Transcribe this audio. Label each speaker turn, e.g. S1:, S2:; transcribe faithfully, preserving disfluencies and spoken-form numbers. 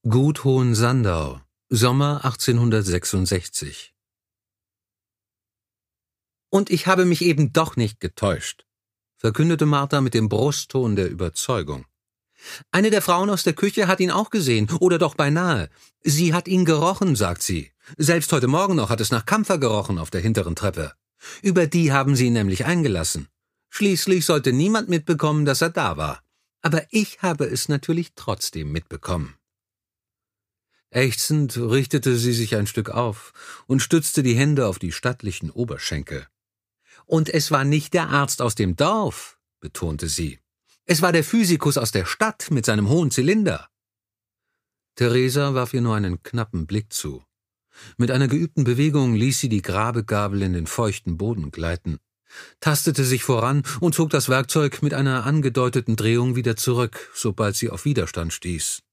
S1: Gut Hohensandau, Sommer achtzehnhundertsechsundsechzig. »Und ich habe mich eben doch nicht getäuscht«, verkündete Martha mit dem Brustton der Überzeugung. »Eine der Frauen aus der Küche hat ihn auch gesehen, oder doch beinahe. Sie hat ihn gerochen, sagt sie. Selbst heute Morgen noch hat es nach Kampfer gerochen auf der hinteren Treppe. Über die haben sie ihn nämlich eingelassen. Schließlich sollte niemand mitbekommen, dass er da war. Aber ich habe es natürlich trotzdem mitbekommen.« Ächzend richtete sie sich ein Stück auf und stützte die Hände auf die stattlichen Oberschenkel. »Und es war nicht der Arzt aus dem Dorf«, betonte sie. »Es war der Physikus aus der Stadt mit seinem hohen Zylinder.« Theresa warf ihr nur einen knappen Blick zu. Mit einer geübten Bewegung ließ sie die Grabegabel in den feuchten Boden gleiten, tastete sich voran und zog das Werkzeug mit einer angedeuteten Drehung wieder zurück, sobald sie auf Widerstand stieß.